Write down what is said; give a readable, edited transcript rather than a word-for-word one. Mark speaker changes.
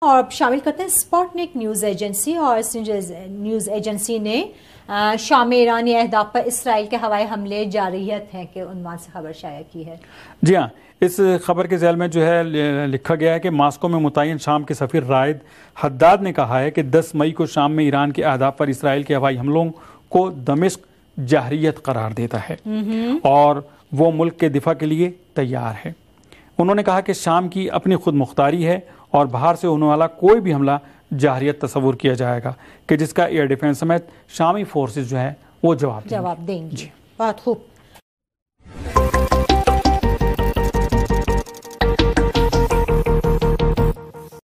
Speaker 1: और अब शामिल करते हैं स्पुतनिक न्यूज़ एजेंसी। और इस न्यूज़ एजेंसी ने शाम में ईरानी अहदाफ पर इसराइल के हवाई हमले जारियत हैं के उन्वान से खबर शाया की है।
Speaker 2: जी हाँ, इस खबर के ज़ैल में जो है लिखा गया है कि मास्को में मुतय्यन शाम के सफ़ीर रायद हद्दाद ने कहा है कि 10 मई को शाम में ईरान के अहदाफ पर इसराइल के हवाई हमलों को दमिश्क जाहरियत करार देता है और वो मुल्क के दिफा के लिए तैयार है। उन्होंने कहा कि शाम की अपनी खुद मुख्तारी है और बाहर से होने वाला कोई भी हमला जाहरियत तस्वुर किया जाएगा कि जिसका एयर डिफेंस समेत शामी फोर्सेस जो है वो जवाब
Speaker 1: देंगे। बहुत खूब।